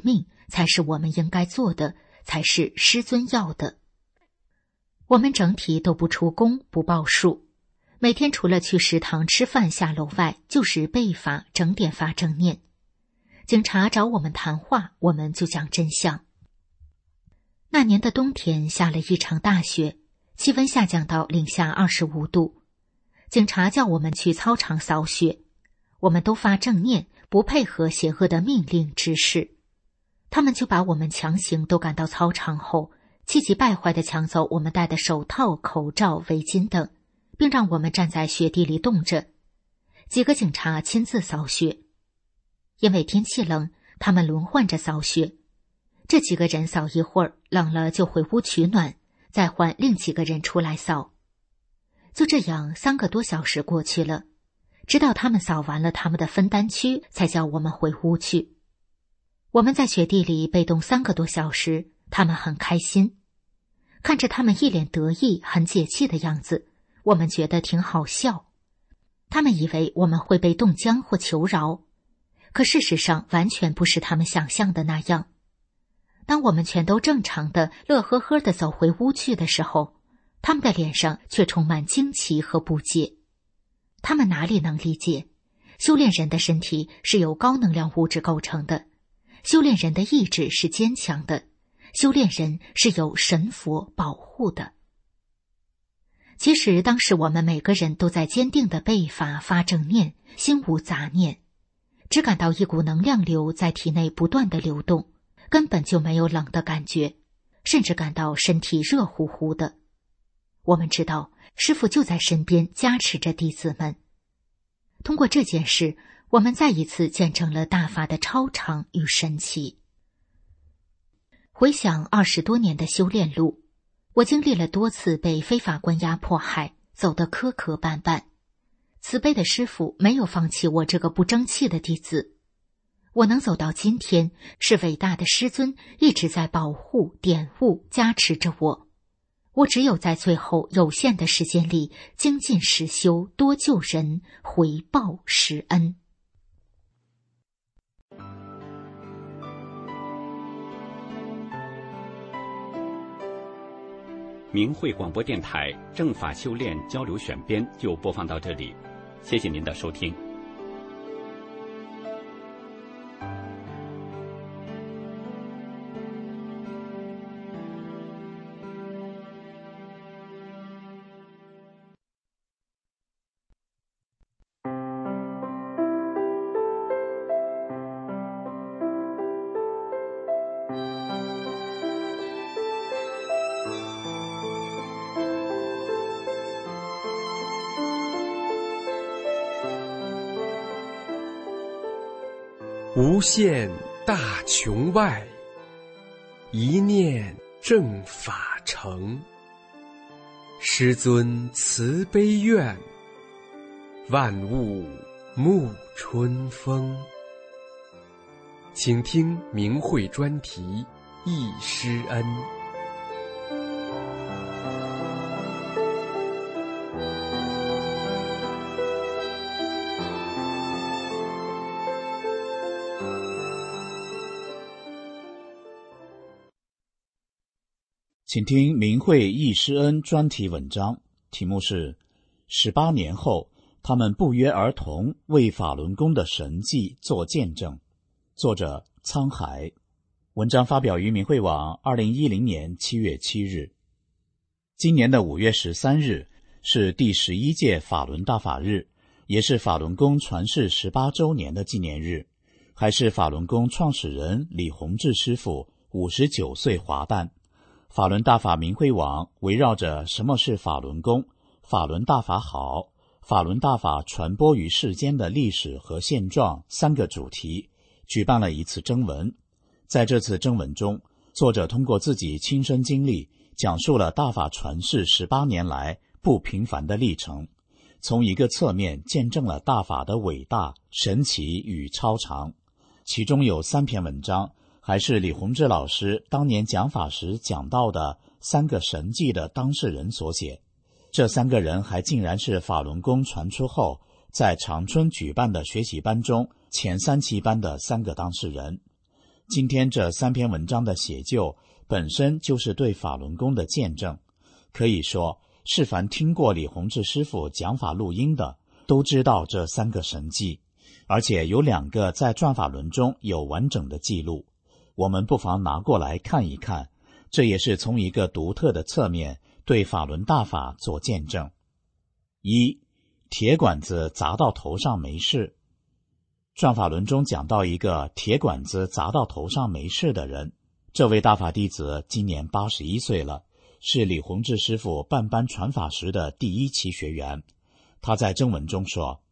才是我们应该做的，才是师尊要的。我们整体都不出工，不报数，每天除了去食堂吃饭下楼外，就是背法、整点法、正念。警察找我们谈话，我们就讲真相。那年的冬天下了一场大雪，气温下降到零下25度。警察叫我们去操场扫雪，我们都发正念，不配合邪恶的命令指示。他们就把我们强行都赶到操场后，气急败坏地抢走我们戴的手套、口罩、围巾等，并让我们站在雪地里冻着。几个警察亲自扫雪。因为天气冷，他们轮换着扫雪。这几个人扫一会儿，冷了就回屋取暖，再换另几个人出来扫。就这样3个多小时过去了，直到他们扫完了他们的分担区，才叫我们回屋去。我们在雪地里被冻3个多小时，他们很开心。看着他们一脸得意、很解气的样子，我们觉得挺好笑。他们以为我们会被冻僵或求饶，可事实上完全不是他们想象的那样。当我们全都正常的、乐呵呵的走回屋去的时候，他们的脸上却充满惊奇和不解。他们哪里能理解，修炼人的身体是由高能量物质构成的，修炼人的意志是坚强的，修炼人是由神佛保护的。其实当时我们每个人都在坚定的背法、发正念，心无杂念，只感到一股能量流在体内不断的流动，根本就没有冷的感觉，甚至感到身体热乎乎的。我们知道师父就在身边加持着弟子们。通过这件事，我们再一次见证了大法的超常与神奇。回想20多年的修炼路，我经历了多次被非法关押迫害，走得磕磕绊绊。慈悲的师父没有放弃我这个不争气的弟子。我能走到今天，是伟大的师尊一直在保护、点悟、加持着我。我只有在最后有限的时间里精进实修，多救人，回报师恩。 明慧广播电台正法修炼交流选编就播放到这里，谢谢您的收听。 无限大穹外，一念正法成。师尊慈悲愿，万物沐春风。请听明慧专题忆师恩。 请听明慧忆师恩专题文章，题目是18年后，他们不约而同为法轮功的神迹做见证。作者沧海。文章发表于明慧网2010年7月7日。今年的5月13日是第11届法轮大法日，也是法轮功传世18周年的纪念日，还是法轮功创始人李洪志师傅59岁华诞。法轮大法明慧网围绕着什么是法轮功、法轮大法好、法轮大法传播于世间的历史和现状3个主题，举办了一次征文。在这次征文中，作者通过自己亲身经历，讲述了大法传世18年来不平凡的历程，从一个侧面见证了大法的伟大、神奇与超常。其中有3篇文章还是李洪志老师当年讲法时讲到的3个神迹的当事人所写。这3个人还竟然是法轮功传出后在长春举办的学习班中前3期班的3个当事人。 今天这3篇文章的写就本身就是对法轮功的见证，可以说是凡听过李洪志师傅讲法录音的，都知道这3个神迹，而且有2个在转法轮中有完整的记录，我们不妨拿过来看一看，这也是从一个独特的侧面对法轮大法做见证。1. 铁管子砸到头上没事。转法轮中讲到一个铁管子砸到头上没事的人，这位大法弟子今年81岁了，是李洪志师傅办班传法时的第1期学员。他在征文中说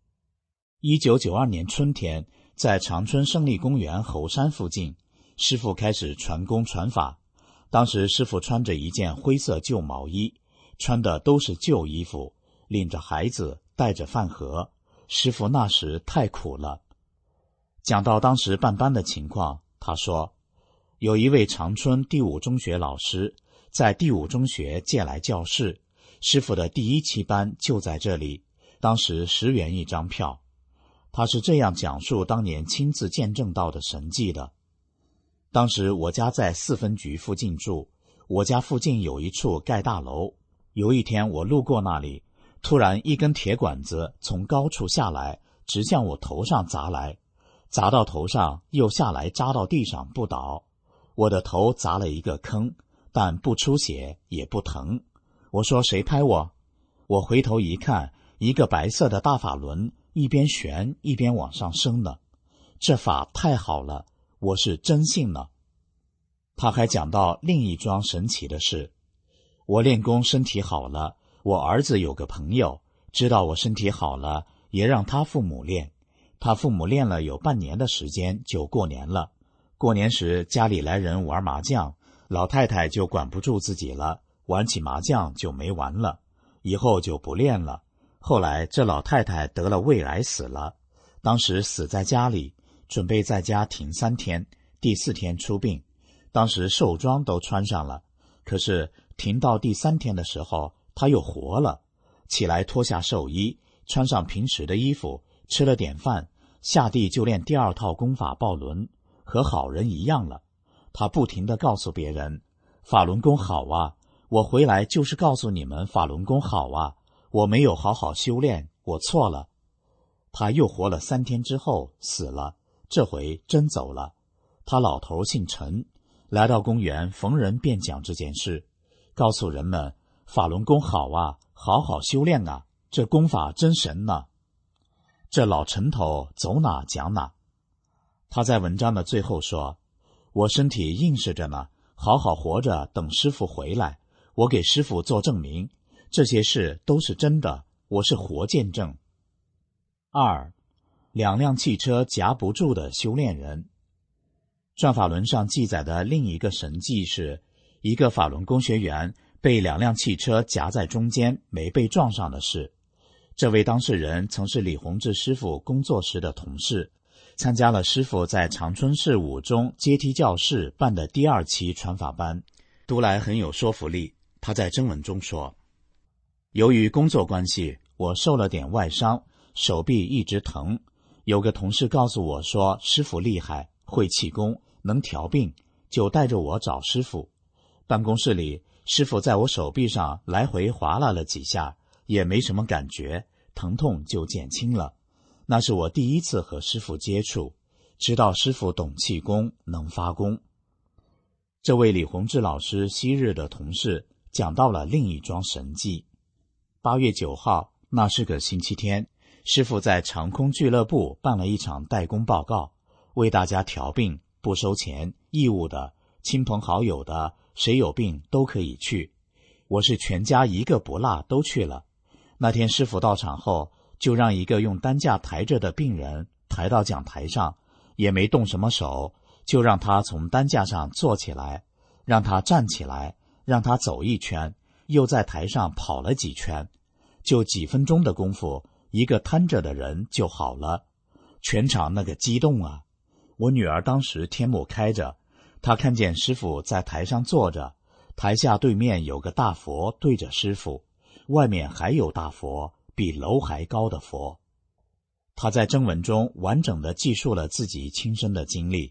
，1992年春天，在长春胜利公园猴山附近，师傅开始传功传法。当时师傅穿着一件灰色旧毛衣，穿的都是旧衣服，领着孩子，带着饭盒。师傅那时太苦了。讲到当时办班的情况，他说，有一位长春第5中学老师在第5中学借来教室，师傅的第1期班就在这里，当时10元一张票。他是这样讲述当年亲自见证到的神迹的。当时我家在4分局附近住，我家附近有一处盖大楼。有一天我路过那里，突然一根铁管子从高处下来，直向我头上砸来，砸到头上又下来扎到地上不倒。我的头砸了一个坑，但不出血也不疼。我说谁拍我？我回头一看，一个白色的大法轮一边旋一边往上升呢。这法太好了，我是真信了。他还讲到另一桩神奇的事。我练功身体好了，我儿子有个朋友知道我身体好了，也让他父母练。他父母练了有半年的时间就过年了。过年时家里来人玩麻将，老太太就管不住自己了，玩起麻将就没玩了，以后就不练了。后来这老太太得了胃癌死了，当时死在家里，准备在家停3天，第4天出殡。当时寿装都穿上了，可是停到第3天的时候，她又活了。起来脱下寿衣，穿上平时的衣服，吃了点饭，下地就练第2套功法抱轮，和好人一样了。她不停地告诉别人，法轮功好啊，我回来就是告诉你们法轮功好啊，我没有好好修炼，我错了。她又活了3天之后死了，这回真走了。她老头姓陈，来到公园逢人便讲这件事，告诉人们法轮功好啊，好好修炼啊，这功法真神呢。这老陈头走哪讲哪。他在文章的最后说，我身体硬实着呢，好好活着等师父回来，我给师父做证明，这些事都是真的，我是活见证。2. 2辆汽车夹不住的修炼人。转法轮上记载的另一个神迹是，一个法轮功学员被2辆汽车夹在中间，没被撞上的事。这位当事人曾是李洪志师傅工作时的同事，参加了师傅在长春市5中阶梯教室办的第2期传法班，读来很有说服力。他在征文中说，由于工作关系，我受了点外伤，手臂一直疼。有个同事告诉我说，师傅厉害，会气功，能调病，就带着我找师傅。办公室里，师傅在我手臂上来回划拉了几下，也没什么感觉，疼痛就减轻了。那是我第1次和师傅接触，知道师傅懂气功，能发功。这位李洪志老师昔日的同事讲到了另一桩神迹。8月9号，那是个星期天，师傅在长空俱乐部办了一场代工报告，为大家调病，不收钱，义务的，亲朋好友的，谁有病都可以去。我是全家一个不落都去了。那天师傅到场后，就让一个用担架抬着的病人抬到讲台上，也没动什么手，就让他从担架上坐起来，让他站起来，让他走1圈，又在台上跑了几圈。就几分钟的功夫，一个瘫着的人就好了。全场那个激动啊！我女儿当时天幕开着，她看见师傅在台上坐着，台下对面有个大佛对着师傅，外面还有大佛，比楼还高的佛。他在征文中完整地记述了自己亲身的经历，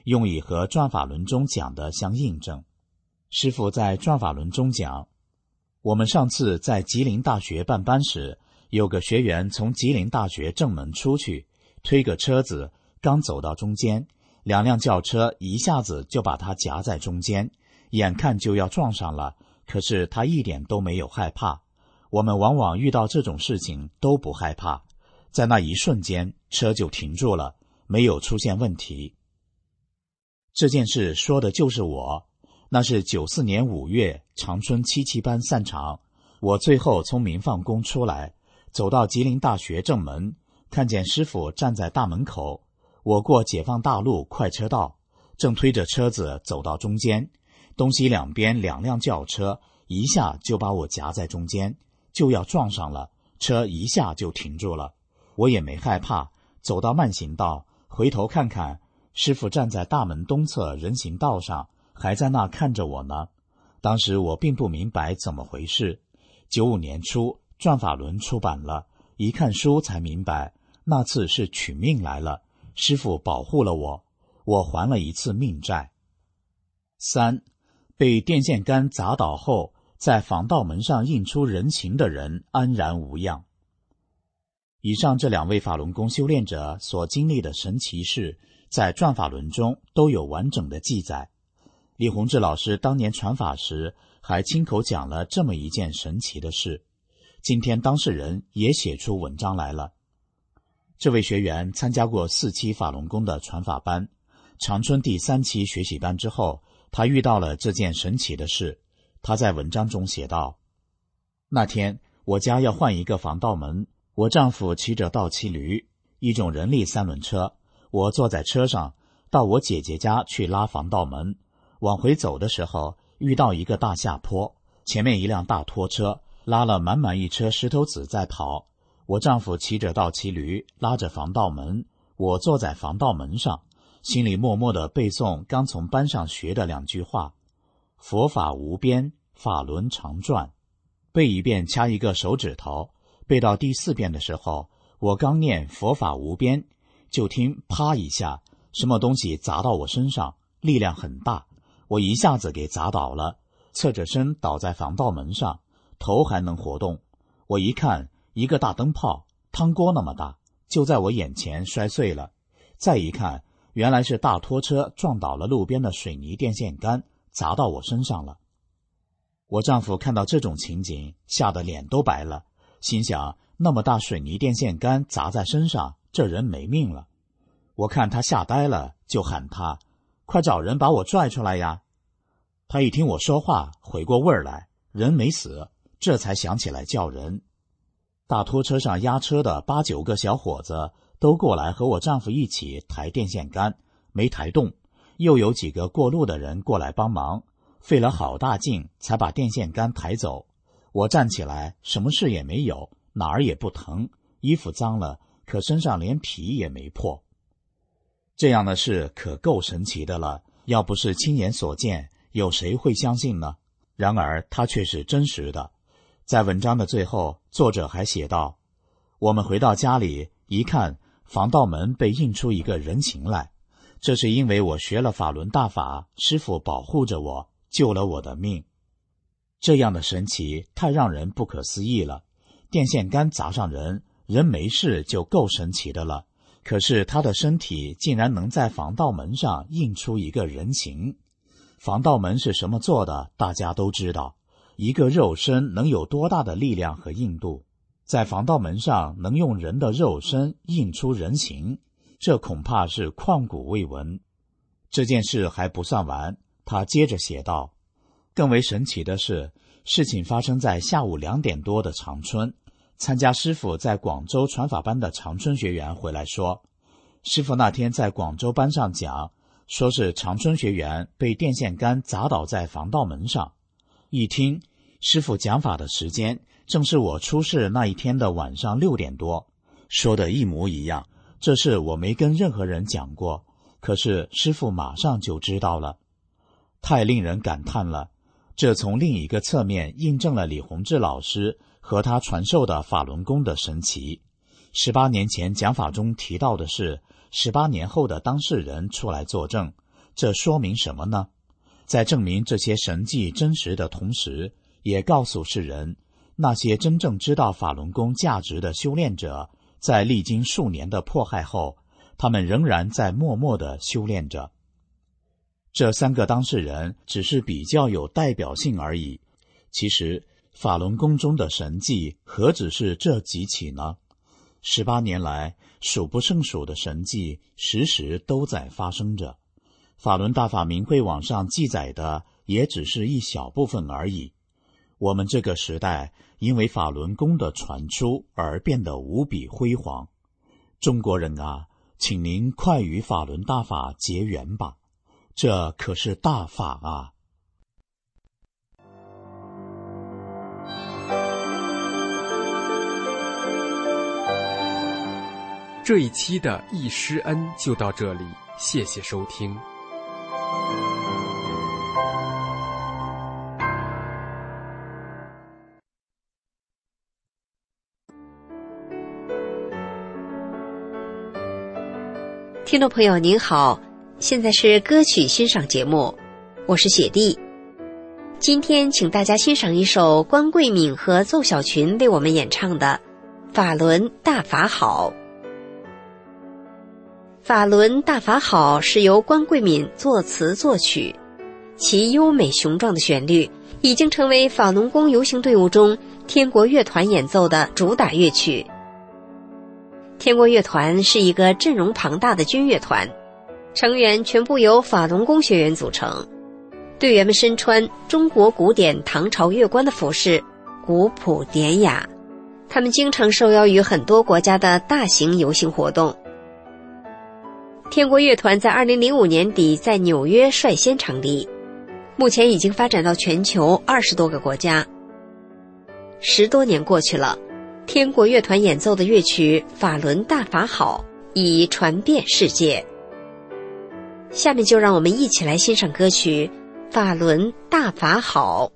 用以和转法轮中讲的相印证。师父在转法轮中讲，我们上次在吉林大学办班时，有个学员从吉林大学正门出去，推个车子，刚走到中间，2辆轿车一下子就把他夹在中间，眼看就要撞上了，可是他一点都没有害怕。我们往往遇到这种事情都不害怕，在那一瞬间车就停住了，没有出现问题。这件事说的就是我，那是94年5月长春77班散场，我最后从民放宫出来，走到吉林大学正门，看见师父站在大门口，我过解放大路快车道，正推着车子走到中间，东西两边2辆轿车一下就把我夹在中间，就要撞上了，车一下就停住了。我也没害怕，走到慢行道，回头看看，师父站在大门东侧人行道上，还在那看着我呢。当时我并不明白怎么回事。95年初转法轮出版了，一看书才明白，那次是取命来了，师父保护了我，我还了一次命债。3. 被电线杆砸倒后，在防盗门上印出人形的人安然无恙。以上这2位法轮功修炼者所经历的神奇事，在转法轮中都有完整的记载。李洪志老师当年传法时，还亲口讲了这么一件神奇的事，今天当事人也写出文章来了。这位学员参加过4期法轮功的传法班，长春第3期学习班之后，他遇到了这件神奇的事。他在文章中写道，那天我家要换一个防盗门，我丈夫骑着倒骑驴，一种人力3轮车，我坐在车上，到我姐姐家去拉防盗门。往回走的时候，遇到一个大下坡，前面一辆大拖车拉了满满一车石头子在跑。我丈夫骑着倒骑驴，拉着防盗门，我坐在防盗门上，心里默默地背诵刚从班上学的2句话：佛法无边，法轮常转。背一遍掐一个手指头，背到第4遍的时候，我刚念佛法无边，就听啪一下，什么东西砸到我身上，力量很大，我一下子给砸倒了，侧着身倒在防盗门上，头还能活动。我一看，一个大灯泡，汤锅那么大，就在我眼前摔碎了。再一看，原来是大拖车撞倒了路边的水泥电线杆，砸到我身上了。我丈夫看到这种情景，吓得脸都白了，心想那么大水泥电线杆砸在身上，这人没命了。我看他吓呆了，就喊他，快找人把我拽出来呀！他一听我说话，回过味儿来，人没死，这才想起来叫人。大拖车上压车的8、9个小伙子都过来和我丈夫一起抬电线杆，没抬动，又有几个过路的人过来帮忙，费了好大劲才把电线杆抬走。我站起来，什么事也没有，哪儿也不疼，衣服脏了，可身上连皮也没破。这样的事可够神奇的了，要不是亲眼所见，有谁会相信呢？然而它却是真实的。在文章的最后，作者还写道，我们回到家里一看，防盗门被印出一个人形来，这是因为我学了法轮大法，师父保护着我，救了我的命。这样的神奇太让人不可思议了。电线杆砸上人，人没事就够神奇的了，可是他的身体竟然能在防盗门上印出一个人形。防盗门是什么做的，大家都知道，一个肉身能有多大的力量和硬度，在防盗门上能用人的肉身印出人形，这恐怕是旷古未闻。这件事还不算完，他接着写道，更为神奇的是，事情发生在下午2点多的长春。参加师父在广州传法班的长春学员回来说，师父那天在广州班上讲，说是长春学员被电线杆砸倒在防盗门上。一听师父讲法的时间正是我出事那一天的晚上6点多，说的一模一样。这事我没跟任何人讲过，可是师父马上就知道了，太令人感叹了。这从另一个侧面印证了李洪志老师和他传授的法轮功的神奇。18年前讲法中提到的是，18年后的当事人出来作证， 这说明什么呢？在证明这些神迹真实的同时，也告诉世人，那些真正知道法轮功价值的修炼者，在历经数年的迫害后，他们仍然在默默地修炼着。这3个当事人只是比较有代表性而已。其实，法轮功中的神迹何止是这几起呢？18年来，数不胜数的神迹时时都在发生着。法轮大法明会网上记载的也只是一小部分而已。我们这个时代因为法轮功的传出而变得无比辉煌。中国人啊，请您快与法轮大法结缘吧，这可是大法啊！ 这一期的易师恩就到这里，谢谢收听。 听众朋友您好，现在是歌曲欣赏节目，我是雪莉。今天请大家欣赏一首关桂敏和奏小群为我们演唱的《法轮大法好》。法轮大法好是由关桂敏作词作曲，其优美雄壮的旋律已经成为法轮功游行队伍中天国乐团演奏的主打乐曲。天国乐团是一个阵容庞大的军乐团，成员全部由法轮功学员组成，队员们身穿中国古典唐朝乐官的服饰，古朴典雅。他们经常受邀于很多国家的大型游行活动。天国乐团在2005年底在纽约率先成立，目前已经发展到全球20多个国家。10多年过去了，天国乐团演奏的乐曲《法轮大法好》已传遍世界。下面就让我们一起来欣赏歌曲《法轮大法好》。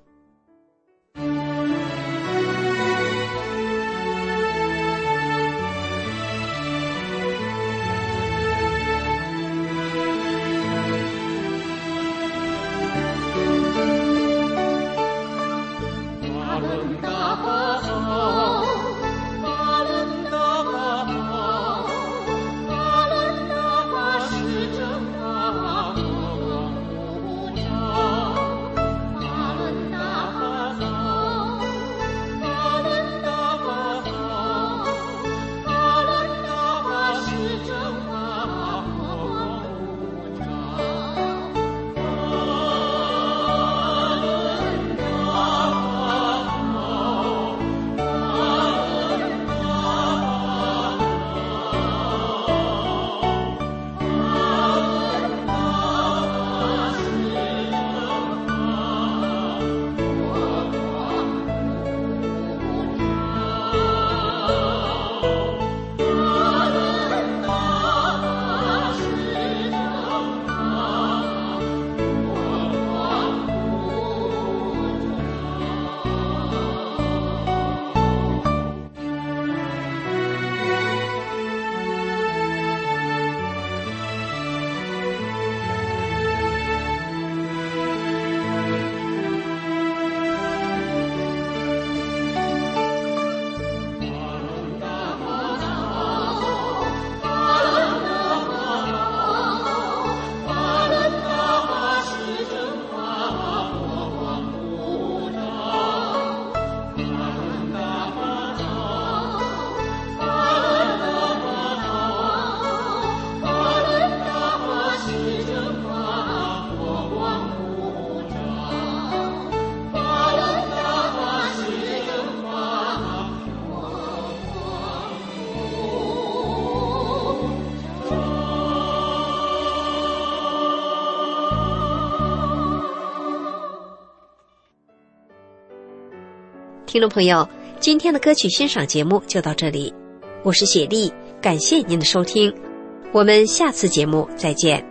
听众朋友，今天的歌曲欣赏节目就到这里，我是雪莉，感谢您的收听，我们下次节目再见。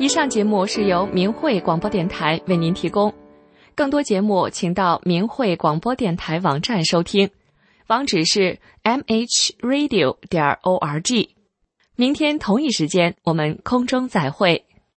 以上节目是由明慧广播电台为您提供，更多节目请到明慧广播电台网站收听，网址是 mhradio.org。明天同一时间我们空中再会。